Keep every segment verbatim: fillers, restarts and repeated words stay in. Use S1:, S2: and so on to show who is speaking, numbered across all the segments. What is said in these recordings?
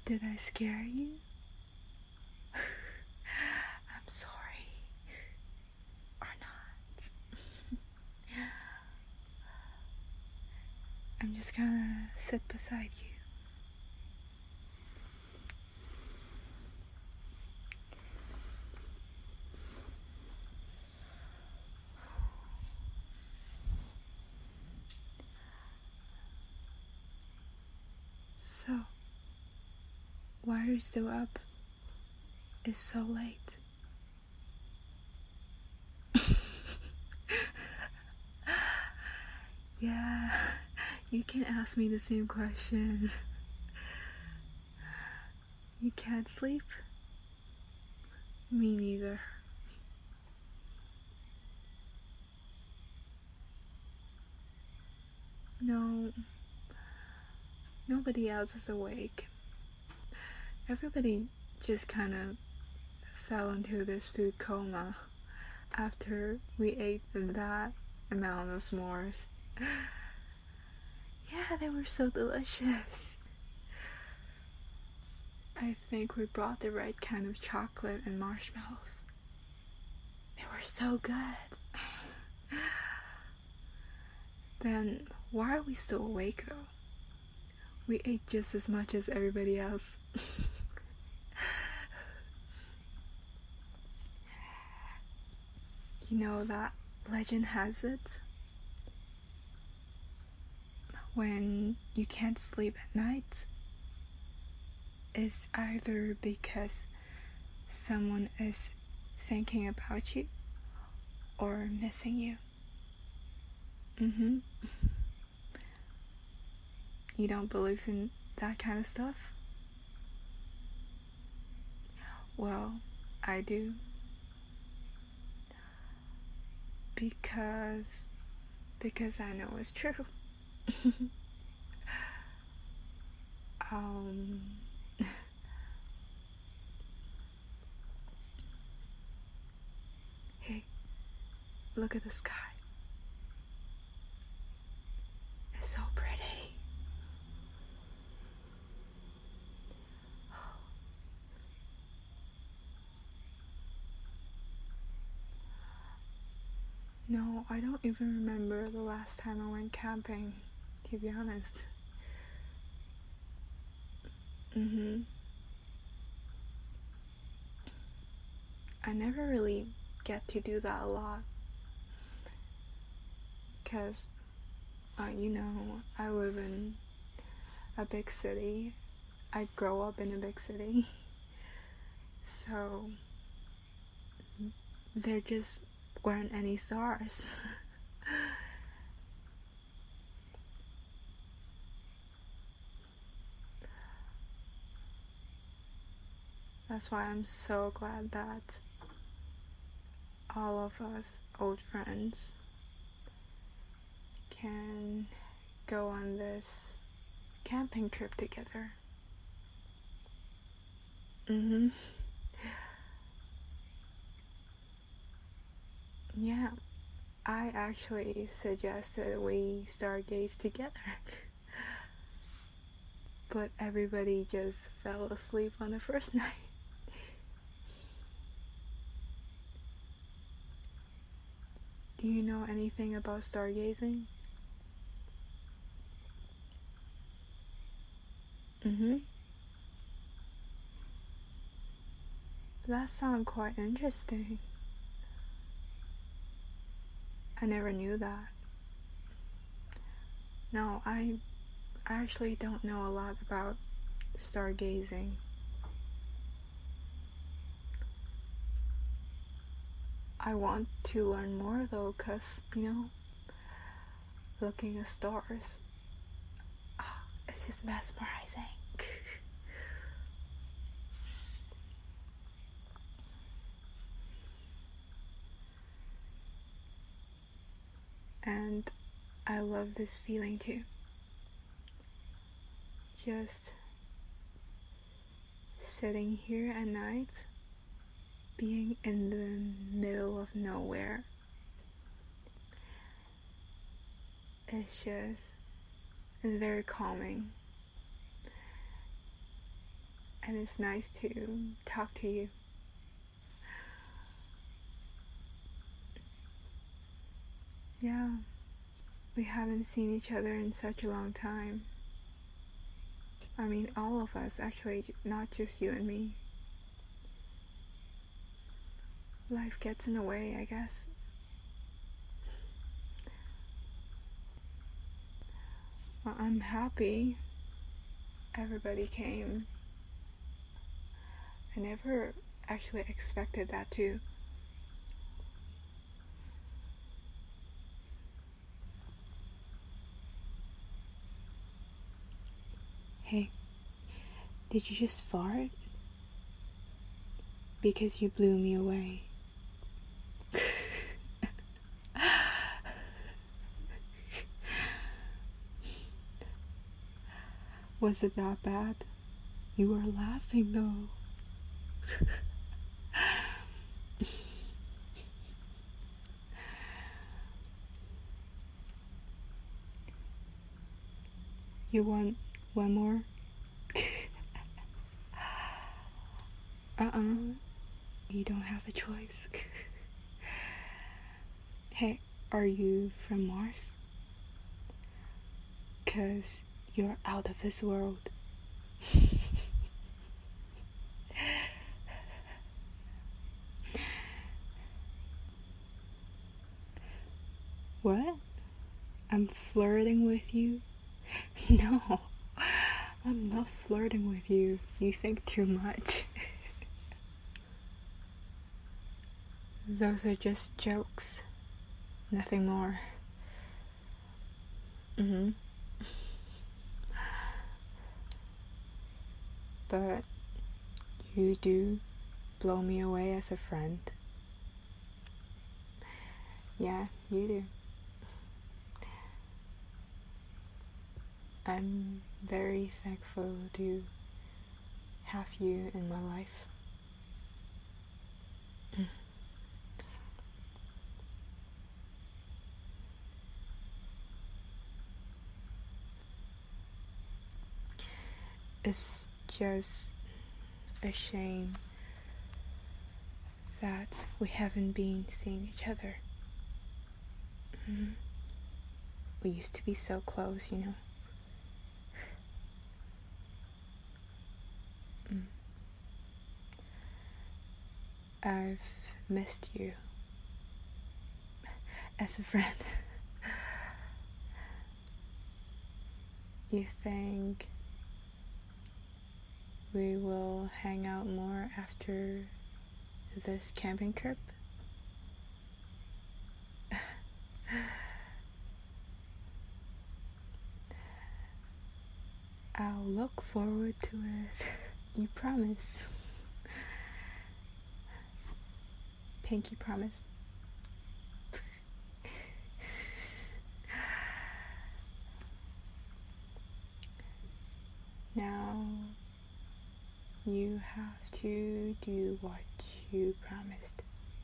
S1: Did I scare you? I'm sorry. Or not. I'm just gonna sit beside you. So, why are you still up? It's so late. Yeah, you can ask me the same question. You can't sleep? Me neither. No, nobody else is awake. Everybody just kind of fell into this food coma after we ate that amount of s'mores. Yeah, they were so delicious. I think we brought the right kind of chocolate and marshmallows. They were so good. Then why are we still awake though? We ate just as much as everybody else. You know that legend has it, when you can't sleep at night, it's either because someone is thinking about you or missing you. Mm-hmm. You don't believe in that kind of stuff? Well, I do. Because, because I know it's true. um, hey, look at the sky. It's so pretty. No, I don't even remember the last time I went camping, to be honest. Mm-hmm. I never really get to do that a lot. Because, uh, you know, I live in a big city. I grow up in a big city. So, there just weren't any stars. That's why I'm so glad that all of us old friends can go on this camping trip together. Mm-hmm. Yeah, I actually suggested we stargaze together. But everybody just fell asleep on the first night. Do you know anything about stargazing? Mm-hmm. That sounds quite interesting. I never knew that. No, I actually don't know a lot about stargazing. I want to learn more though, cause, you know, looking at stars, ah, it's just mesmerizing. And I love this feeling too. Just sitting here at night, being in the middle of nowhere. It's just, it's very calming. and it's nice to talk to you. Yeah, we haven't seen each other in such a long time. I mean, all of us, actually, not just you and me. Life gets in the way, I guess. Well, I'm happy everybody came. I never actually expected that too. Hey, did you just fart? Because you blew me away. Was it that bad? You were laughing though. You want one more? Uh-uh. You don't have a choice. Hey, are you from Mars? 'Cause you're out of this world. What? I'm flirting with you? No, I'm not flirting with you. You think too much. Those are just jokes. Nothing more. Mm-hmm. But you do blow me away as a friend. Yeah, you do. I'm very thankful to have you in my life. It's just a shame that we haven't been seeing each other. Mm-hmm. We used to be so close, you know. Mm. I've missed you as a friend. You think we will hang out more after this camping trip? I'll look forward to it. You promise? Pinky promise. Now you have to do what you promised.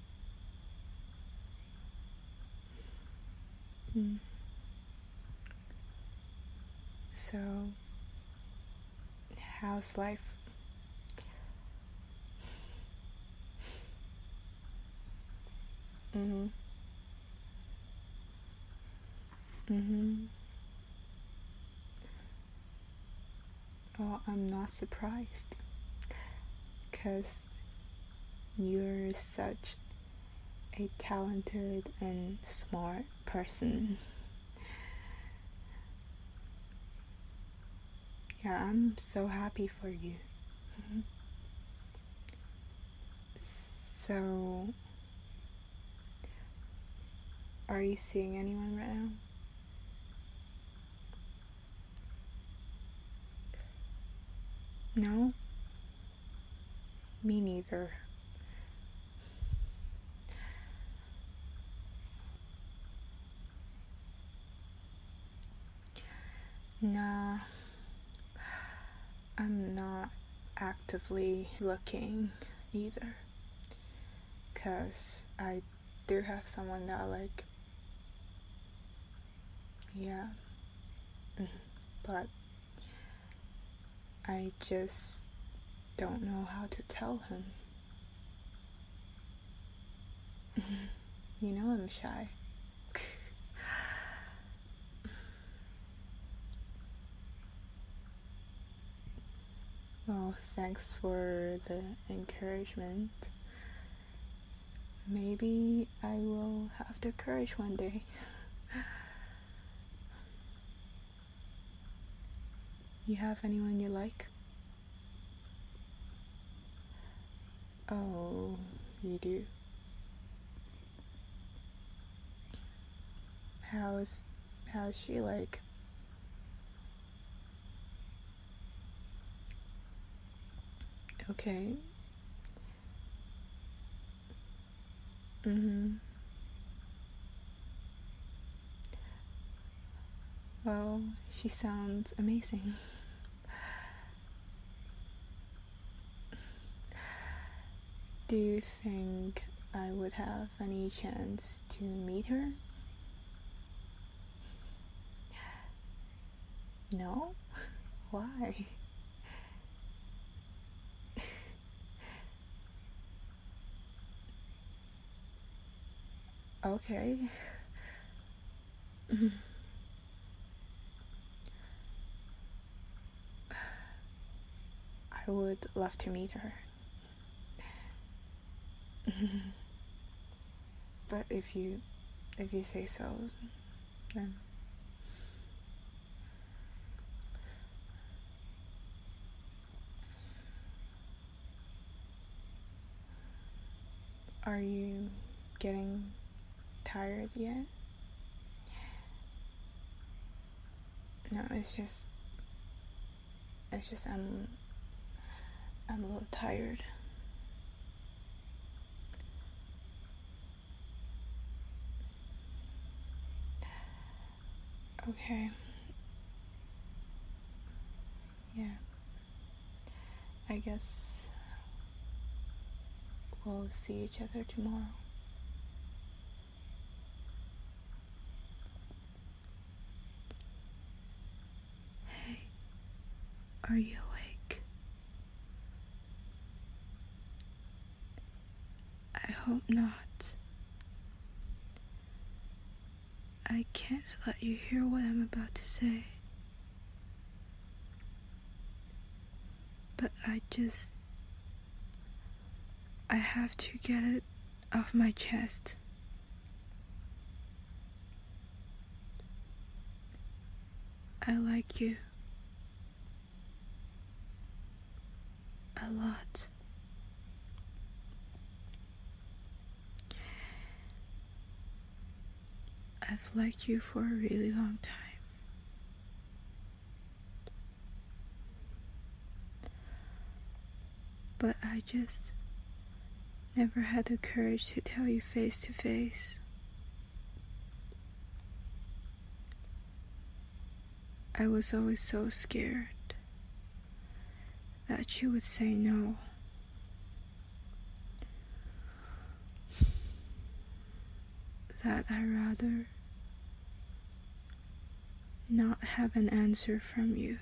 S1: Mm. So, how's life? Mm-hmm. Mm-hmm. Well, I'm not surprised, because you're such a talented and smart person. Yeah, I'm so happy for you. Mm-hmm. So, are you seeing anyone right now? No? Me neither. Nah, I'm not actively looking either, because I do have someone that I like. Yeah. Mm-hmm. But I just don't know how to tell him. You know I'm shy. Well, thanks for the encouragement. Maybe I will have the courage one day. You have anyone you like? Oh, you do? How's, how's she like? Okay. Mm-hmm. Well, she sounds amazing. Do you think I would have any chance to meet her? No? Why? Okay. I would love to meet her. But if you if you say so, then are you getting tired yet? No, it's just it's just I'm I'm a little tired. Okay. Yeah. I guess we'll see each other tomorrow. Hey, are you awake? I hope not. I can't let you hear what I'm about to say. But I just... I have to get it off my chest. I like you. A lot. I've liked you for a really long time. But I just never had the courage to tell you face to face. I was always so scared that you would say no. That I'd rather not have an answer from you.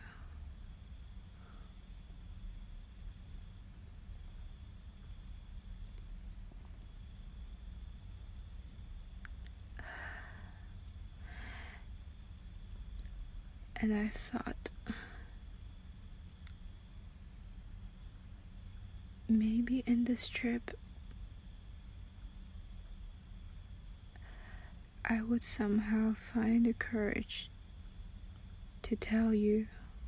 S1: And I thought, maybe in this trip, I would somehow find the courage to tell you.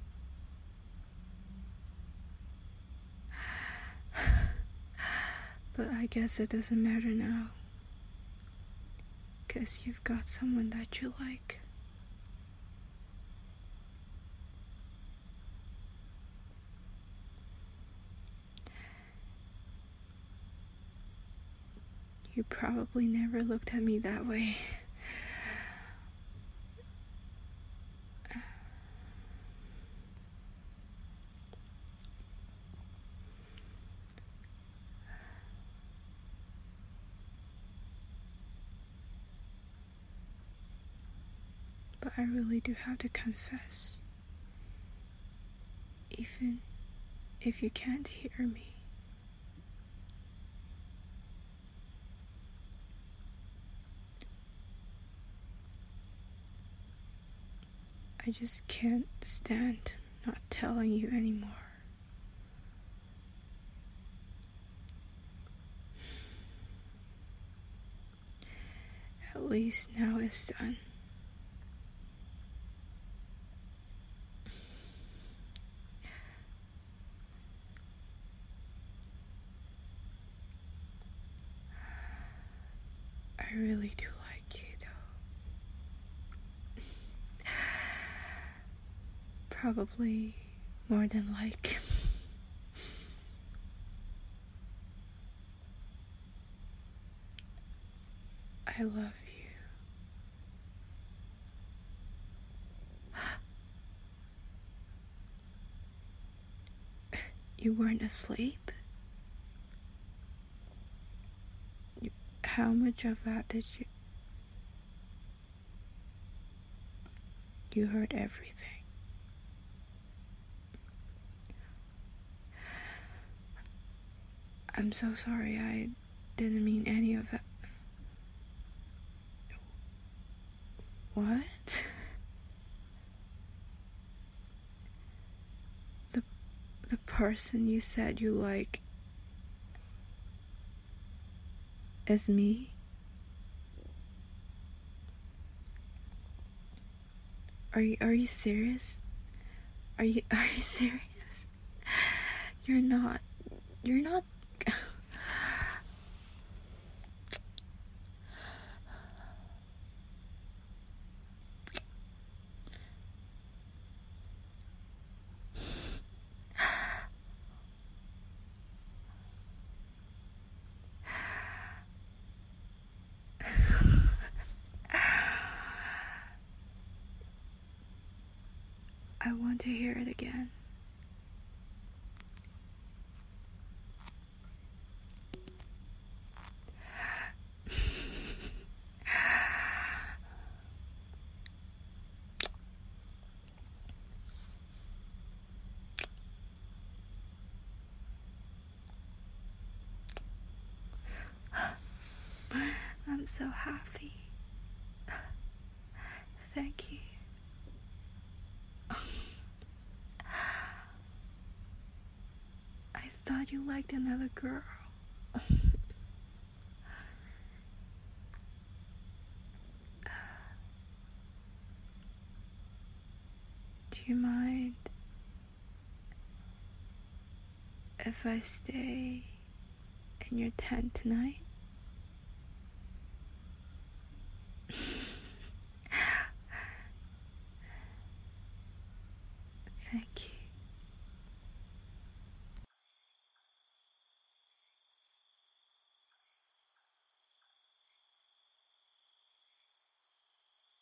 S1: But I guess it doesn't matter now, 'cause you've got someone that you like. You probably never looked at me that way. But I really do have to confess. Even if you can't hear me. I just can't stand not telling you anymore. At least now it's done. I really do like you, though. Probably more than like. I love you. You weren't asleep? You, how much of that did you... You heard everything. I'm so sorry, I didn't mean any of that. What? The, the person you said you like is me? Are you, are you serious? Are you, are you serious? You're not, you're not... I want to hear it again. I'm so happy. Thank you. I thought you liked another girl. Do you mind if I stay in your tent tonight? Thank you.